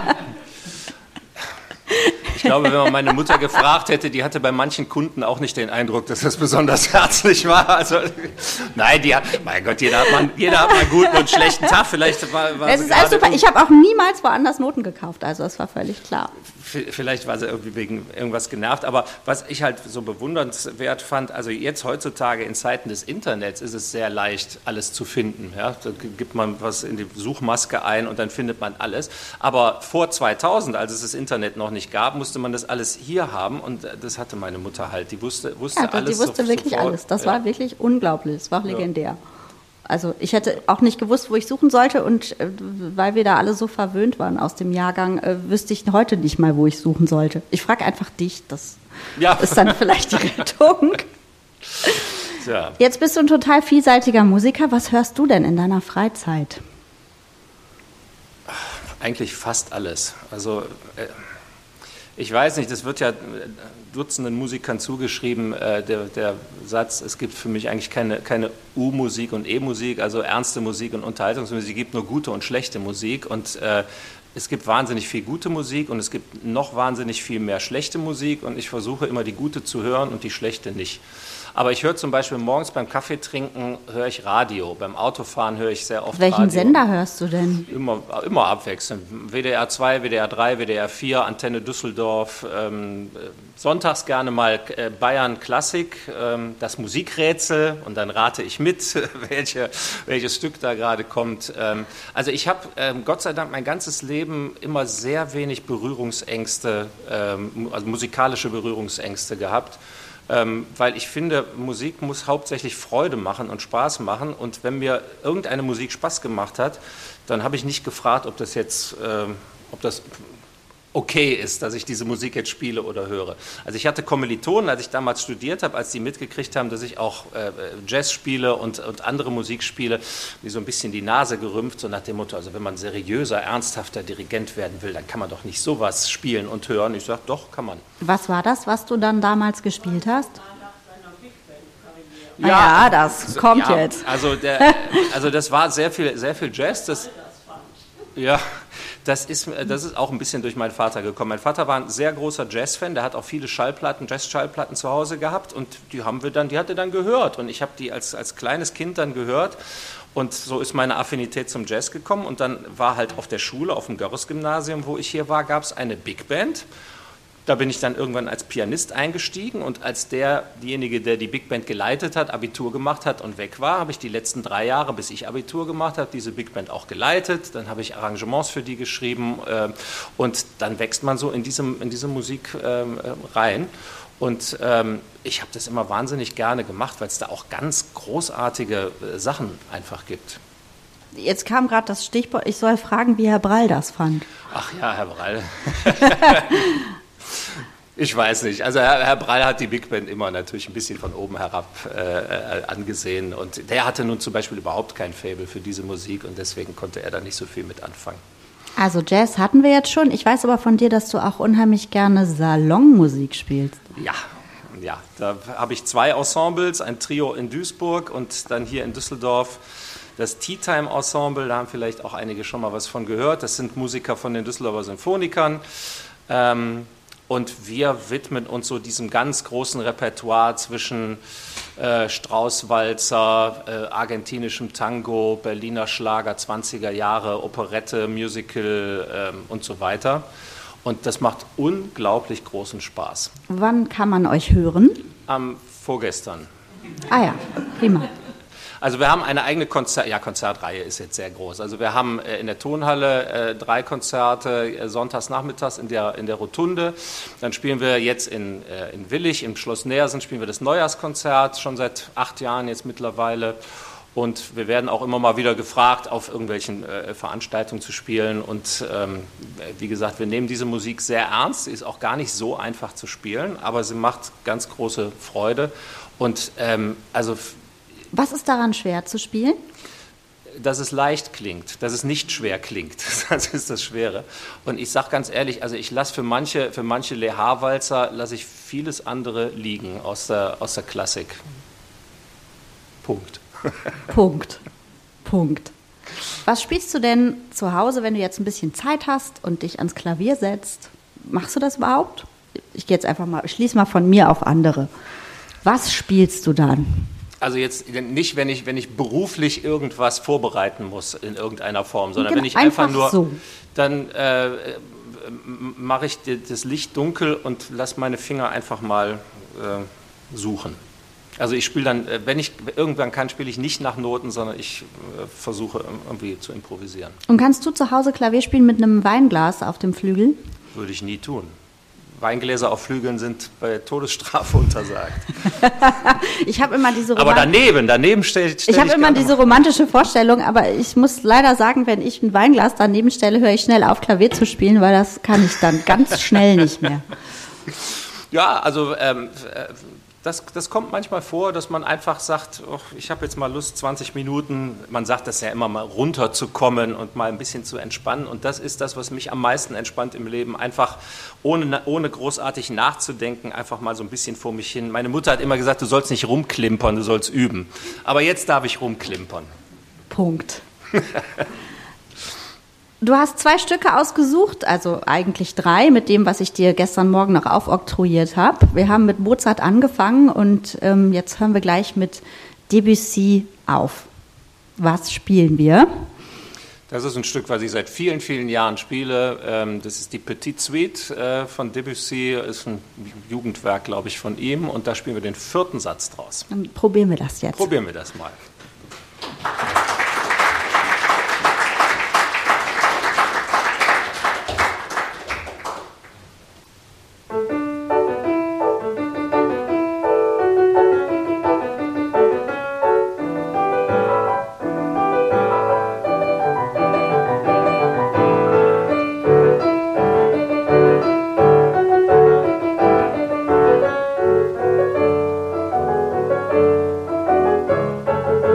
Ich glaube, wenn man meine Mutter gefragt hätte, die hatte bei manchen Kunden auch nicht den Eindruck, dass das besonders herzlich war. Also, nein, die hat, mein Gott, jeder hat mal, jeder hat mal einen guten und einen schlechten Tag. Vielleicht war, war es ist alles super. Ich habe auch niemals woanders Noten gekauft, also das war völlig klar. Vielleicht war sie irgendwie wegen irgendwas genervt, aber was ich halt so bewundernswert fand, also jetzt heutzutage in Zeiten des Internets ist es sehr leicht, alles zu finden. Ja? Da gibt man was in die Suchmaske ein und dann findet man alles. Aber vor zweitausend, als es das Internet noch nicht gab, musste man das alles hier haben und das hatte meine Mutter halt. Die wusste, wusste ja, alles. Die wusste so, wirklich sofort. Alles. Das ja. war wirklich unglaublich. Das war auch legendär. Ja. Also ich hätte auch nicht gewusst, wo ich suchen sollte und äh, weil wir da alle so verwöhnt waren aus dem Jahrgang, äh, wüsste ich heute nicht mal, wo ich suchen sollte. Ich frage einfach dich, das ja. ist dann vielleicht die Rettung. Ja. Jetzt bist du ein total vielseitiger Musiker. Was hörst du denn in deiner Freizeit? Eigentlich fast alles. Also äh, ich weiß nicht, das wird ja Dutzenden Musikern zugeschrieben, äh, der, der Satz, es gibt für mich eigentlich keine, keine U-Musik und E-Musik, also ernste Musik und Unterhaltungsmusik, es gibt nur gute und schlechte Musik und äh, es gibt wahnsinnig viel gute Musik und es gibt noch wahnsinnig viel mehr schlechte Musik und ich versuche immer die gute zu hören und die schlechte nicht. Aber ich höre zum Beispiel morgens beim Kaffee trinken, höre ich Radio. Beim Autofahren höre ich sehr oft Welchen Radio. Welchen Sender hörst du denn? Immer, immer abwechselnd. W D R zwei, W D R drei, W D R vier, Antenne Düsseldorf. Ähm, sonntags gerne mal äh, Bayern Klassik, ähm, das Musikrätsel und dann rate ich mit, welche, welches Stück da gerade kommt. Ähm, also ich habe ähm, Gott sei Dank mein ganzes Leben immer sehr wenig Berührungsängste, ähm, also musikalische Berührungsängste gehabt. Ähm, weil ich finde, Musik muss hauptsächlich Freude machen und Spaß machen und wenn mir irgendeine Musik Spaß gemacht hat, dann habe ich nicht gefragt, ob das jetzt, ähm, ob das okay ist, dass ich diese Musik jetzt spiele oder höre. Also ich hatte Kommilitonen, als ich damals studiert habe, als die mitgekriegt haben, dass ich auch äh, Jazz spiele und, und andere Musik spiele, die so ein bisschen die Nase gerümpft, so nach dem Motto, also wenn man seriöser, ernsthafter Dirigent werden will, dann kann man doch nicht sowas spielen und hören. Ich sage, doch, kann man. Was war das, was du dann damals gespielt hast? Ja, ja das kommt ja, jetzt. Also, der, also das war sehr viel, sehr viel Jazz, das... Ja, das ist, das ist auch ein bisschen durch meinen Vater gekommen. Mein Vater war ein sehr großer Jazz-Fan, der hat auch viele Schallplatten, Jazz-Schallplatten zu Hause gehabt und die haben wir dann, die hat er dann gehört und ich habe die als, als kleines Kind dann gehört und so ist meine Affinität zum Jazz gekommen und dann war halt auf der Schule, auf dem Görres-Gymnasium, wo ich hier war, gab es eine Big Band. Da bin ich dann irgendwann als Pianist eingestiegen und als der, derjenige, der die Big Band geleitet hat, Abitur gemacht hat und weg war, habe ich die letzten drei Jahre, bis ich Abitur gemacht habe, diese Big Band auch geleitet. Dann habe ich Arrangements für die geschrieben äh, und dann wächst man so in, diesem, in diese Musik äh, rein. Und ähm, ich habe das immer wahnsinnig gerne gemacht, weil es da auch ganz großartige äh, Sachen einfach gibt. Jetzt kam gerade das Stichwort, ich soll fragen, wie Herr Brall das fand. Ach ja, Herr Brall. Ich weiß nicht. Also Herr, Herr Brall hat die Big Band immer natürlich ein bisschen von oben herab äh, angesehen und der hatte nun zum Beispiel überhaupt kein Faible für diese Musik und deswegen konnte er da nicht so viel mit anfangen. Also Jazz hatten wir jetzt schon. Ich weiß aber von dir, dass du auch unheimlich gerne Salonmusik spielst. Ja, ja. Da habe ich zwei Ensembles, ein Trio in Duisburg und dann hier in Düsseldorf das Tea Time Ensemble. Da haben vielleicht auch einige schon mal was von gehört. Das sind Musiker von den Düsseldorfer Sinfonikern. Ähm, Und wir widmen uns so diesem ganz großen Repertoire zwischen äh, Straußwalzer, äh, argentinischem Tango, Berliner Schlager, zwanziger Jahre, Operette, Musical ähm, und so weiter. Und das macht unglaublich großen Spaß. Wann kann man euch hören? Am vorgestern. Ah ja, prima. Also wir haben eine eigene Konzert, ja, Konzertreihe ist jetzt sehr groß. Also wir haben äh, in der Tonhalle äh, drei Konzerte, äh, sonntags nachmittags in der, in der Rotunde. Dann spielen wir jetzt in, äh, in Willich, im Schloss Neersen, spielen wir das Neujahrskonzert, schon seit acht Jahren jetzt mittlerweile. Und wir werden auch immer mal wieder gefragt, auf irgendwelchen äh, Veranstaltungen zu spielen. Und ähm, wie gesagt, wir nehmen diese Musik sehr ernst. Sie ist auch gar nicht so einfach zu spielen, aber sie macht ganz große Freude. Und ähm, also, was ist daran schwer zu spielen? Dass es leicht klingt, dass es nicht schwer klingt. Das ist das Schwere. Und ich sage ganz ehrlich, also ich lasse für manche, für manche Lehar-Walzer lasse ich vieles andere liegen aus der, aus der Klassik. Punkt. Punkt. Punkt. Was spielst du denn zu Hause, wenn du jetzt ein bisschen Zeit hast und dich ans Klavier setzt? Machst du das überhaupt? Ich gehe jetzt einfach mal, ich schließe mal von mir auf andere. Was spielst du dann? Also jetzt nicht, wenn ich, wenn ich beruflich irgendwas vorbereiten muss in irgendeiner Form, sondern genau, wenn ich einfach, einfach nur, so. dann äh, mache ich das Licht dunkel und lasse meine Finger einfach mal äh, suchen. Also ich spiele dann, wenn ich irgendwann kann, spiele ich nicht nach Noten, sondern ich äh, versuche irgendwie zu improvisieren. Und kannst du zu Hause Klavier spielen mit einem Weinglas auf dem Flügel? Würde ich nie tun. Weingläser auf Flügeln sind bei Todesstrafe untersagt. Ich habe immer diese aber daneben, daneben stelle stell ich habe immer diese romantische Vorstellung, aber ich muss leider sagen, wenn ich ein Weinglas daneben stelle, höre ich schnell auf, Klavier zu spielen, weil das kann ich dann ganz schnell nicht mehr. Ja, also ähm, das, das kommt manchmal vor, dass man einfach sagt, oh, ich habe jetzt mal Lust, zwanzig Minuten, man sagt das ja immer mal, runterzukommen und mal ein bisschen zu entspannen. Und das ist das, was mich am meisten entspannt im Leben, einfach ohne, ohne großartig nachzudenken, einfach mal so ein bisschen vor mich hin. Meine Mutter hat immer gesagt, du sollst nicht rumklimpern, du sollst üben. Aber jetzt darf ich rumklimpern. Punkt. Du hast zwei Stücke ausgesucht, also eigentlich drei, mit dem, was ich dir gestern Morgen noch aufoktroyiert habe. Wir haben mit Mozart angefangen und ähm, jetzt hören wir gleich mit Debussy auf. Was spielen wir? Das ist ein Stück, was ich seit vielen, vielen Jahren spiele. Das ist die Petite Suite von Debussy, ist ein Jugendwerk, glaube ich, von ihm. Und da spielen wir den vierten Satz draus. Dann probieren wir das jetzt. Probieren wir das mal. Thank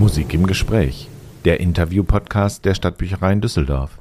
Musik im Gespräch, der Interview-Podcast der Stadtbüchereien Düsseldorf.